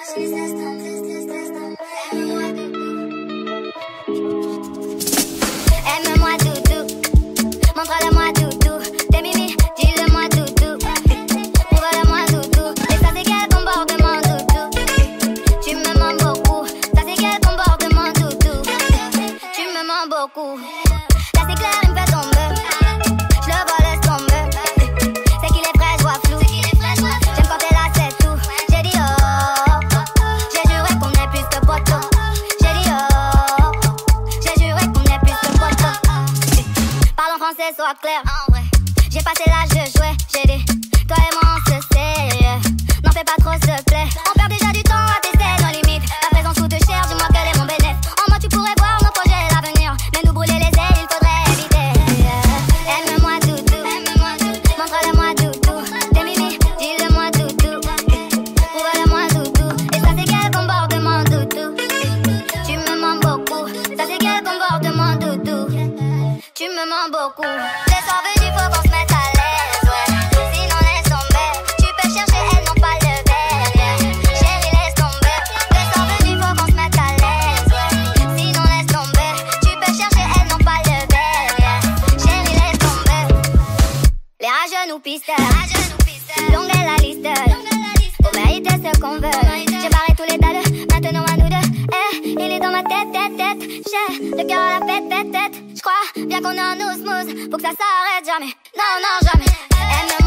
Aime-moi doudou, montre-le-moi doudou. T'es mimi, dis-le-moi doudou. Prouve-le-moi doudou. Et ça c'est quel comportement doudou. Tu me mens beaucoup. Ça c'est quel comportement doudou. Tu me mens beaucoup. Là c'est clair, il me fait tomber. Je le vois, laisse tomber. C'est qu'il est frais, je vois flou. J'aime quand t'es là, c'est tout. J'ai dit oh, j'ai juré qu'on est plus que poteau. J'ai dit oh, j'ai juré qu'on est plus que poteau. Parle en français, sois clair. J'ai passé l'âge de jouer. J'ai dit, toi et moi on se sait. N'en fais pas trop, s'il te plaît. On perd déjà du temps à tester nos limites. Ta présence coûte cher, dis-moi quel est mon bénéfice. En moi tu pourrais voir nos projets, l'avenir. Mais nous brûler les ailes, il faudrait éviter. Aime-moi doudou, montre-le-moi doudou. T'es mimi, dis-le-moi doudou. Prouve-le-moi doudou. Et ça c'est quel comportement doudou. Tu me mens beaucoup. Ça c'est quel comportement doudou. Tu me mens beaucoup. Les soirs venus, faut qu'on se mette à l'aise, ouais. Sinon laisse tomber. Tu peux chercher, elles n'ont pas le verre. Chérie, laisse tomber. Les soirs venus, faut qu'on se mette à l'aise, ouais. Sinon laisse tomber. Tu peux chercher, elles n'ont pas le verre. Chérie, laisse tomber. Les rageux nous pistent. Longue est la liste. Pour mériter ce qu'on veut. J'ai barré tous les dalles. Maintenant à nous deux. Il est dans ma tête. J'ai le cœur à la fête. J'crois bien qu'on est en osmose. Faut que ça s'arrête jamais. Non, jamais. Aime-moi.